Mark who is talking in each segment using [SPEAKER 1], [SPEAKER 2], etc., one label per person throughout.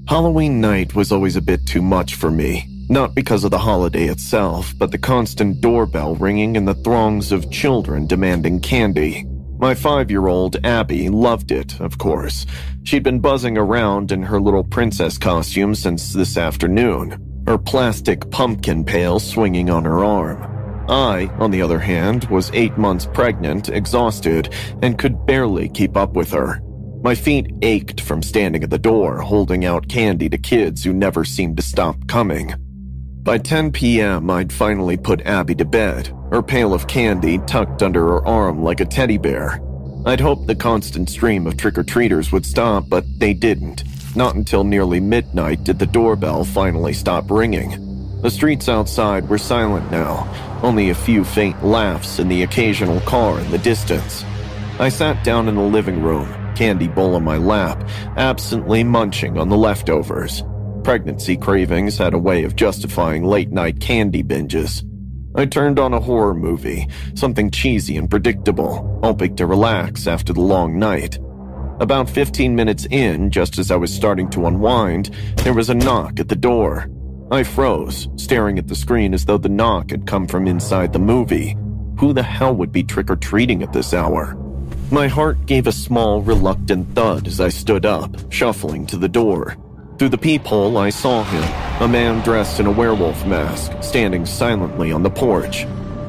[SPEAKER 1] Halloween night was always a bit too much for me, not because of the holiday itself, but the constant doorbell ringing and the throngs of children demanding candy. My 5-year-old Abby loved it, of course. She'd been buzzing around in her little princess costume since this afternoon, her plastic pumpkin pail swinging on her arm. I, on the other hand, was 8 months pregnant, exhausted, and could barely keep up with her. My feet ached from standing at the door, holding out candy to kids who never seemed to stop coming. By 10 p.m., I'd finally put Abby to bed, her pail of candy tucked under her arm like a teddy bear. I'd hoped the constant stream of trick-or-treaters would stop, but they didn't. Not until nearly midnight did the doorbell finally stop ringing. The streets outside were silent now, only a few faint laughs and the occasional car in the distance. I sat down in the living room, candy bowl on my lap, absently munching on the leftovers. Pregnancy cravings had a way of justifying late-night candy binges. I turned on a horror movie, something cheesy and predictable, hoping to relax after the long night. About 15 minutes in, just as I was starting to unwind, there was a knock at the door. I froze, staring at the screen as though the knock had come from inside the movie. Who the hell would be trick-or-treating at this hour? My heart gave a small, reluctant thud as I stood up, shuffling to the door. Through the peephole, I saw him, a man dressed in a werewolf mask, standing silently on the porch.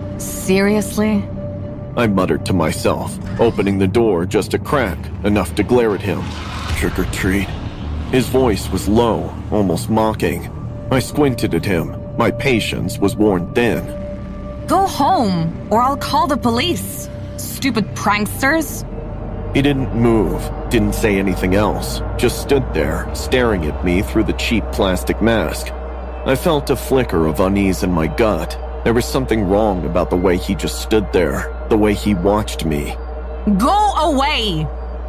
[SPEAKER 2] Seriously?
[SPEAKER 1] I muttered to myself, opening the door just a crack, enough to glare at him. Trick or treat. His voice was low, almost mocking. I squinted at him. My patience was worn thin.
[SPEAKER 2] Go home, or I'll call the police. Stupid pranksters.
[SPEAKER 1] He didn't move, didn't say anything else, just stood there, staring at me through the cheap plastic mask. I felt a flicker of unease in my gut. There was something wrong about the way he just stood there, the way he watched me.
[SPEAKER 2] Go away!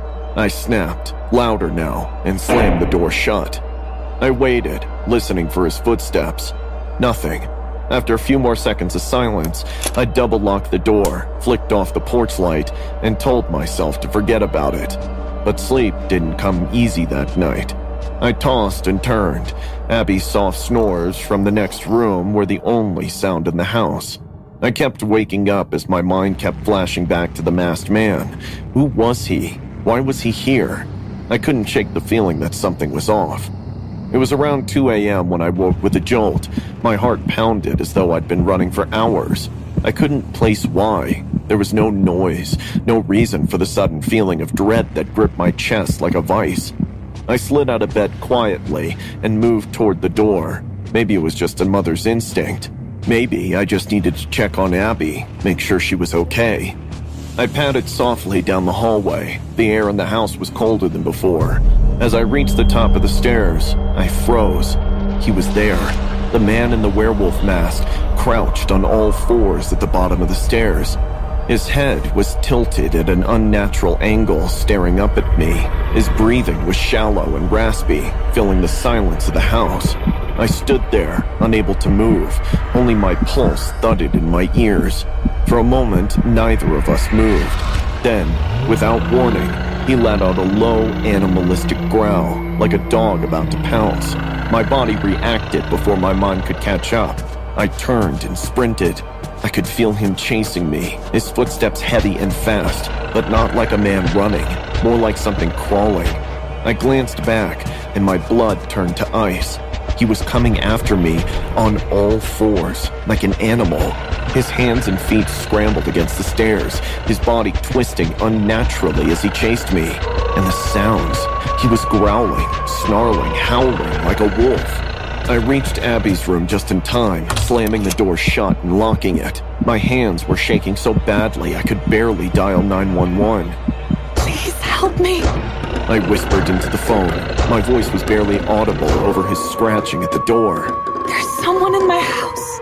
[SPEAKER 1] I snapped, louder now, and slammed the door shut. I waited, listening for his footsteps. Nothing. After a few more seconds of silence, I double-locked the door, flicked off the porch light, and told myself to forget about it. But sleep didn't come easy that night. I tossed and turned. Abby's soft snores from the next room were the only sound in the house. I kept waking up as my mind kept flashing back to the masked man. Who was he? Why was he here? I couldn't shake the feeling that something was off. It was around 2 a.m. when I woke with a jolt. My heart pounded as though I'd been running for hours. I couldn't place why. There was no noise, no reason for the sudden feeling of dread that gripped my chest like a vice. I slid out of bed quietly and moved toward the door. Maybe it was just a mother's instinct. Maybe I just needed to check on Abby, make sure she was okay. I padded softly down the hallway. The air in the house was colder than before. As I reached the top of the stairs, I froze. He was there, the man in the werewolf mask, crouched on all fours at the bottom of the stairs. His head was tilted at an unnatural angle, staring up at me. His breathing was shallow and raspy, filling the silence of the house. I stood there, unable to move. Only my pulse thudded in my ears. For a moment, neither of us moved. Then, without warning, he let out a low, animalistic growl, like a dog about to pounce. My body reacted before my mind could catch up. I turned and sprinted. I could feel him chasing me, his footsteps heavy and fast, but not like a man running, more like something crawling. I glanced back, and my blood turned to ice. He was coming after me on all fours, like an animal. His hands and feet scrambled against the stairs, his body twisting unnaturally as he chased me. And the sounds. He was growling, snarling, howling like a wolf. I reached Abby's room just in time, slamming the door shut and locking it. My hands were shaking so badly I could barely dial 911.
[SPEAKER 2] Please help me.
[SPEAKER 1] I whispered into the phone. My voice was barely audible over his scratching at the door.
[SPEAKER 2] There's someone in my house.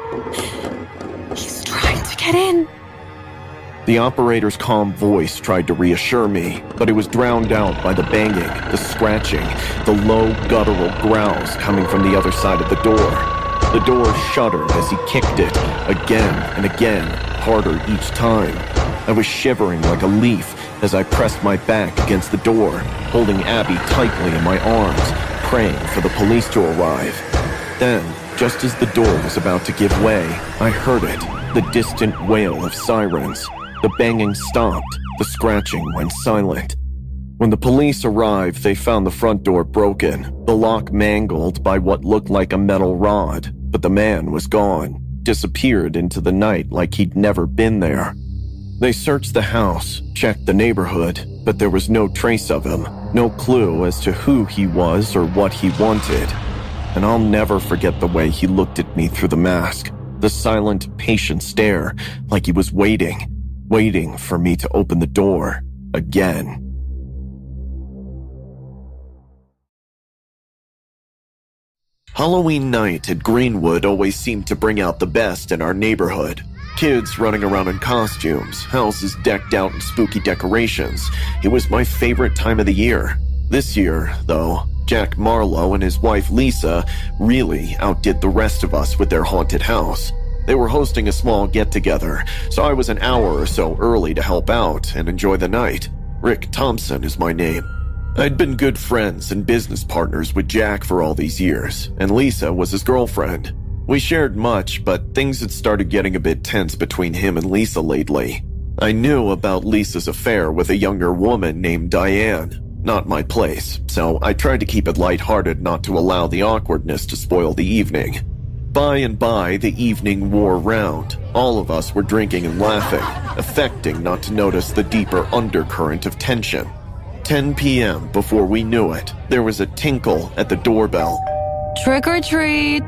[SPEAKER 2] He's trying to get in.
[SPEAKER 1] The operator's calm voice tried to reassure me, but it was drowned out by the banging, the scratching, the low, guttural growls coming from the other side of the door. The door shuddered as he kicked it, again and again, harder each time. I was shivering like a leaf as I pressed my back against the door, holding Abby tightly in my arms, praying for the police to arrive. Then, just as the door was about to give way, I heard it, the distant wail of sirens. The banging stopped, the scratching went silent. When the police arrived, they found the front door broken, the lock mangled by what looked like a metal rod, but the man was gone, disappeared into the night like he'd never been there. They searched the house, checked the neighborhood, but there was no trace of him, no clue as to who he was or what he wanted. And I'll never forget the way he looked at me through the mask, the silent, patient stare, like he was waiting for me to open the door again. Halloween night at Greenwood always seemed to bring out the best in our neighborhood. Kids running around in costumes, houses decked out in spooky decorations. It was my favorite time of the year. This year, though, Jack Marlowe and his wife Lisa really outdid the rest of us with their haunted house. They were hosting a small get-together, so I was an hour or so early to help out and enjoy the night. Rick Thompson is my name. I'd been good friends and business partners with Jack for all these years, and Lisa was his girlfriend. We shared much, but things had started getting a bit tense between him and Lisa lately. I knew about Lisa's affair with a younger woman named Diane. Not my place, so I tried to keep it lighthearted not to allow the awkwardness to spoil the evening. By and by, the evening wore round. All of us were drinking and laughing, affecting not to notice the deeper undercurrent of tension. 10 p.m. Before we knew it, there was a tinkle at the doorbell.
[SPEAKER 2] Trick or treat,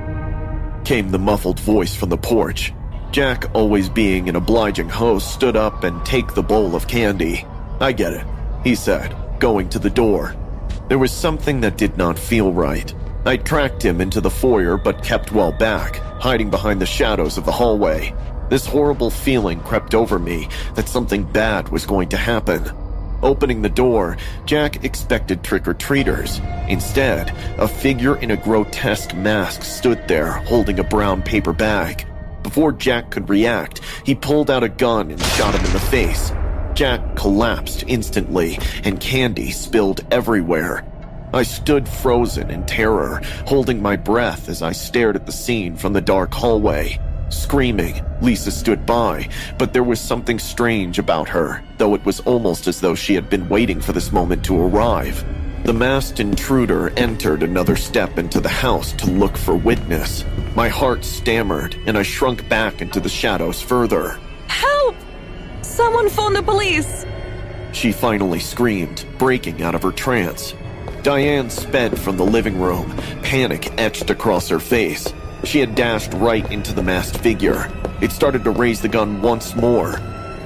[SPEAKER 1] Came the muffled voice from the porch. Jack, always being an obliging host, stood up and take the bowl of candy. I get it, he said, going to the door. There was something that did not feel right. I tracked him into the foyer but kept well back, hiding behind the shadows of the hallway. This horrible feeling crept over me that something bad was going to happen. Opening the door, Jack expected trick-or-treaters. Instead, a figure in a grotesque mask stood there holding a brown paper bag. Before Jack could react, he pulled out a gun and shot him in the face. Jack collapsed instantly, and candy spilled everywhere. I stood frozen in terror, holding my breath as I stared at the scene from the dark hallway. Screaming, Lisa stood by, but there was something strange about her, though it was almost as though she had been waiting for this moment to arrive. The masked intruder entered another step into the house to look for witness. My heart stammered, and I shrunk back into the shadows further.
[SPEAKER 2] help! Someone phone the police!
[SPEAKER 1] She finally screamed, breaking out of her trance. Diane sped from the living room, panic etched across her face. She had dashed right into the masked figure. It started to raise the gun once more.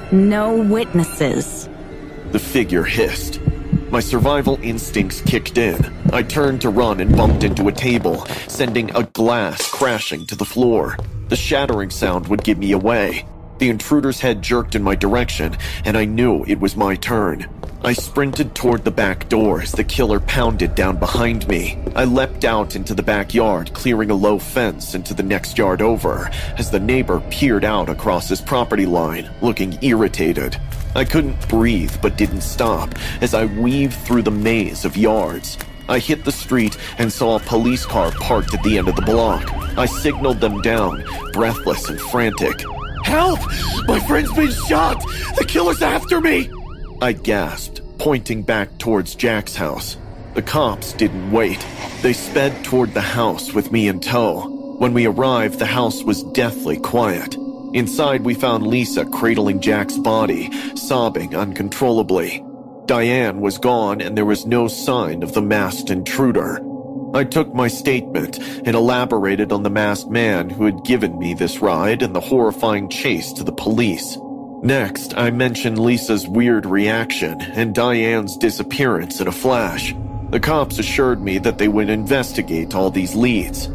[SPEAKER 2] No witnesses.
[SPEAKER 1] The figure hissed. My survival instincts kicked in. I turned to run and bumped into a table, sending a glass crashing to the floor. The shattering sound would give me away. The intruder's head jerked in my direction, and I knew it was my turn. I sprinted toward the back door as the killer pounded down behind me. I leapt out into the backyard, clearing a low fence into the next yard over, as the neighbor peered out across his property line, looking irritated. I couldn't breathe but didn't stop as I weaved through the maze of yards. I hit the street and saw a police car parked at the end of the block. I signaled them down, breathless and frantic. "Help! My friend's been shot! The killer's after me!" I gasped, pointing back towards Jack's house. The cops didn't wait. They sped toward the house with me in tow. When we arrived, the house was deathly quiet. Inside, we found Lisa cradling Jack's body, sobbing uncontrollably. Diane was gone, and there was no sign of the masked intruder. I took my statement and elaborated on the masked man who had given me this ride and the horrifying chase to the police. Next, I mentioned Lisa's weird reaction and Diane's disappearance in a flash. The cops assured me that they would investigate all these leads.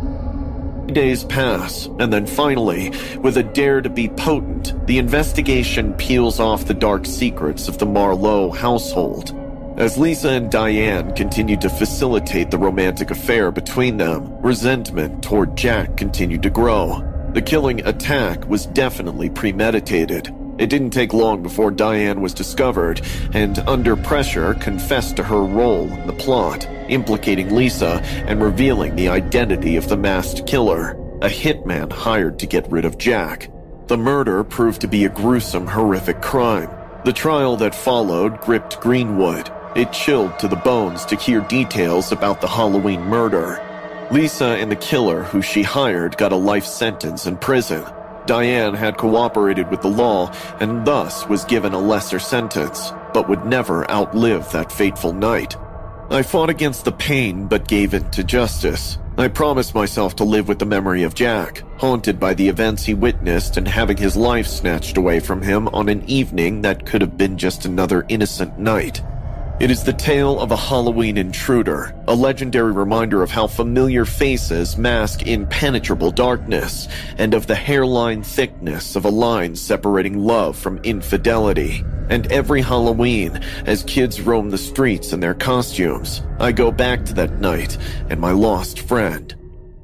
[SPEAKER 1] Days pass, and then finally, with a dare to be potent, the investigation peels off the dark secrets of the Marlowe household. As Lisa and Diane continued to facilitate the romantic affair between them, resentment toward Jack continued to grow. The killing attack was definitely premeditated. It didn't take long before Diane was discovered and, under pressure, confessed to her role in the plot, implicating Lisa and revealing the identity of the masked killer, a hitman hired to get rid of Jack. The murder proved to be a gruesome, horrific crime. The trial that followed gripped Greenwood. It chilled to the bones to hear details about the Halloween murder. Lisa and the killer who she hired got a life sentence in prison. Diane had cooperated with the law and thus was given a lesser sentence, but would never outlive that fateful night. I fought against the pain but gave in to justice. I promised myself to live with the memory of Jack, haunted by the events he witnessed and having his life snatched away from him on an evening that could have been just another innocent night. It is the tale of a Halloween intruder, a legendary reminder of how familiar faces mask impenetrable darkness, and of the hairline thickness of a line separating love from infidelity. And every Halloween, as kids roam the streets in their costumes, I go back to that night and my lost friend.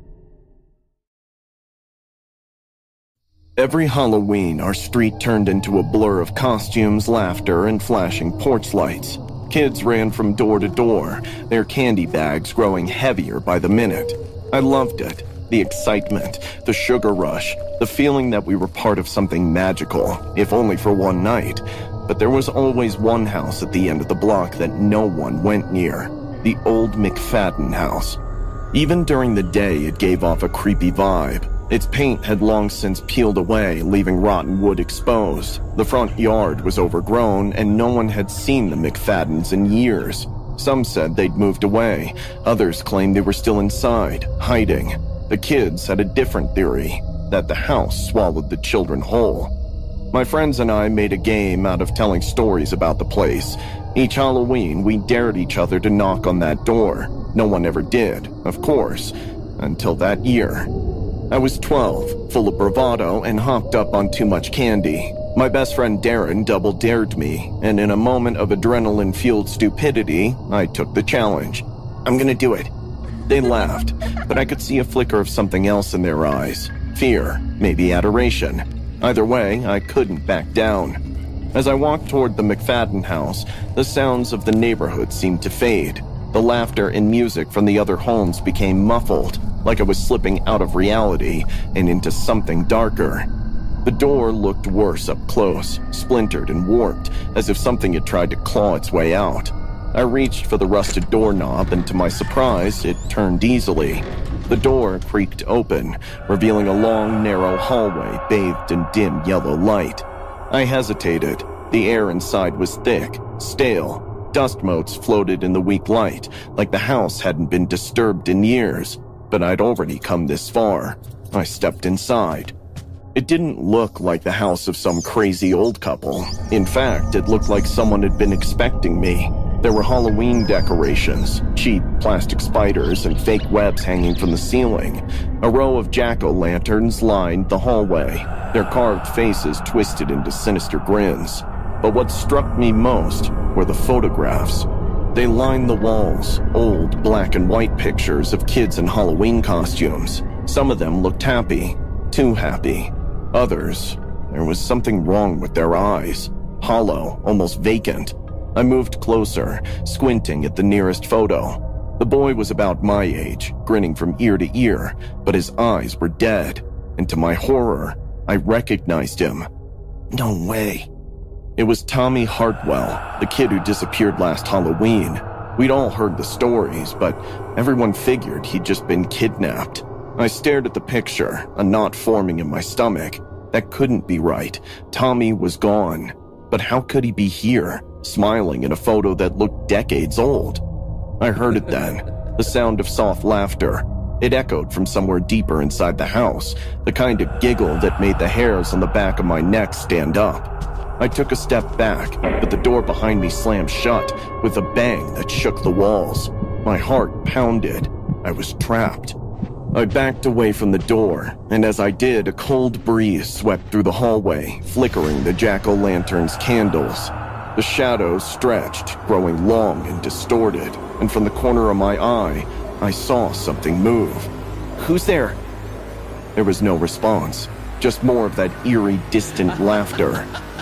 [SPEAKER 1] Every Halloween, our street turned into a blur of costumes, laughter, and flashing porch lights. Kids ran from door to door, their candy bags growing heavier by the minute. I loved it. The excitement, the sugar rush, the feeling that we were part of something magical, if only for one night. But there was always one house at the end of the block that no one went near. The old McFadden house. Even during the day, it gave off a creepy vibe. Its paint had long since peeled away, leaving rotten wood exposed. The front yard was overgrown, and no one had seen the McFaddens in years. Some said they'd moved away. Others claimed they were still inside, hiding. The kids had a different theory, that the house swallowed the children whole. My friends and I made a game out of telling stories about the place. Each Halloween, we dared each other to knock on that door. No one ever did, of course, until that year. I was 12, full of bravado, and hopped up on too much candy. My best friend Darren double-dared me, and in a moment of adrenaline-fueled stupidity, I took the challenge. I'm gonna do it. They laughed, but I could see a flicker of something else in their eyes. Fear, maybe adoration. Either way, I couldn't back down. As I walked toward the McFadden house, the sounds of the neighborhood seemed to fade. The laughter and music from the other homes became muffled, like I was slipping out of reality and into something darker. The door looked worse up close, splintered and warped, as if something had tried to claw its way out. I reached for the rusted doorknob, and to my surprise, it turned easily. The door creaked open, revealing a long, narrow hallway bathed in dim yellow light. I hesitated. The air inside was thick, stale. Dust motes floated in the weak light, like the house hadn't been disturbed in years. But I'd already come this far. I stepped inside. It didn't look like the house of some crazy old couple. In fact, it looked like someone had been expecting me. There were Halloween decorations, cheap plastic spiders and fake webs hanging from the ceiling. A row of jack-o'-lanterns lined the hallway, their carved faces twisted into sinister grins. But what struck me most were the photographs. They lined the walls, old black and white pictures of kids in Halloween costumes. Some of them looked happy, too happy. Others, there was something wrong with their eyes, hollow, almost vacant. I moved closer, squinting at the nearest photo. The boy was about my age, grinning from ear to ear, but his eyes were dead, and to my horror, I recognized him. No way. It was Tommy Hartwell, the kid who disappeared last Halloween. We'd all heard the stories, but everyone figured he'd just been kidnapped. I stared at the picture, a knot forming in my stomach. That couldn't be right. Tommy was gone. But how could he be here, smiling in a photo that looked decades old? I heard it then, the sound of soft laughter. It echoed from somewhere deeper inside the house, the kind of giggle that made the hairs on the back of my neck stand up. I took a step back, but the door behind me slammed shut with a bang that shook the walls. My heart pounded. I was trapped. I backed away from the door, and as I did, a cold breeze swept through the hallway, flickering the jack-o'-lantern's candles. The shadows stretched, growing long and distorted, and from the corner of my eye, I saw something move. "Who's there?" There was no response, just more of that eerie, distant laughter.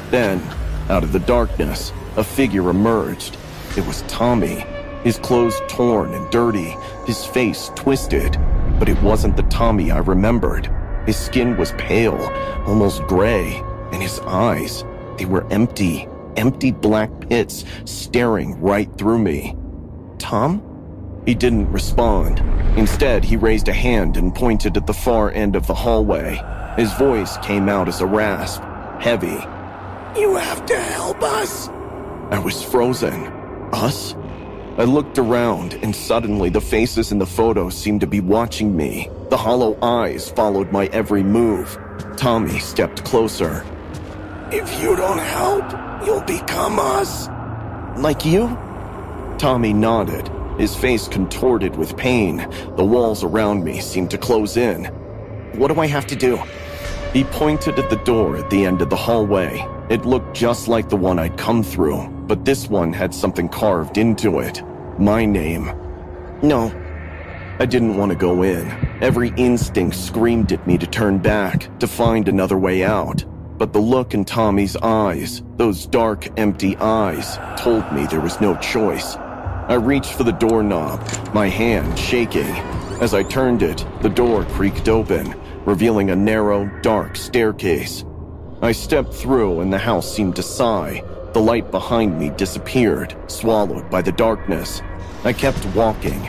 [SPEAKER 1] Then, out of the darkness, a figure emerged. It was Tommy, his clothes torn and dirty, his face twisted. But it wasn't the Tommy I remembered. His skin was pale, almost gray, and his eyes, they were empty black pits staring right through me. "Tom?" He didn't respond. Instead, he raised a hand and pointed at the far end of the hallway. His voice came out as a rasp, heavy. "You have to help us." I was frozen. Us? I looked around, and suddenly the faces in the photos seemed to be watching me. The hollow eyes followed my every move. Tommy stepped closer. "If you don't help, you'll become us." "Like you?" Tommy nodded, his face contorted with pain. The walls around me seemed to close in. "What do I have to do?" He pointed at the door at the end of the hallway. It looked just like the one I'd come through, but this one had something carved into it. My name. No. I didn't want to go in. Every instinct screamed at me to turn back, to find another way out. But the look in Tommy's eyes, those dark, empty eyes, told me there was no choice. I reached for the doorknob, my hand shaking. As I turned it, the door creaked open, revealing a narrow, dark staircase. I stepped through and the house seemed to sigh. The light behind me disappeared, swallowed by the darkness. I kept walking,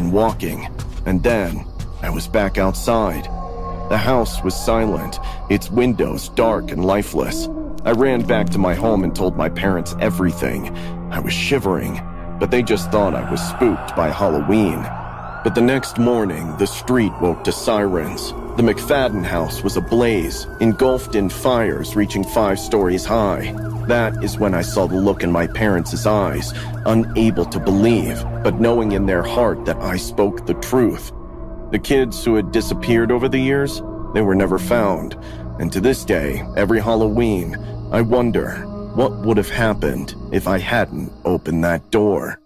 [SPEAKER 1] and then I was back outside. The house was silent, its windows dark and lifeless. I ran back to my home and told my parents everything. I was shivering, but they just thought I was spooked by Halloween. But the next morning, the street woke to sirens. The McFadden house was ablaze, engulfed in fires reaching 5 stories high. That is when I saw the look in my parents' eyes, unable to believe, but knowing in their heart that I spoke the truth. The kids who had disappeared over the years, they were never found. And to this day, every Halloween, I wonder what would have happened if I hadn't opened that door.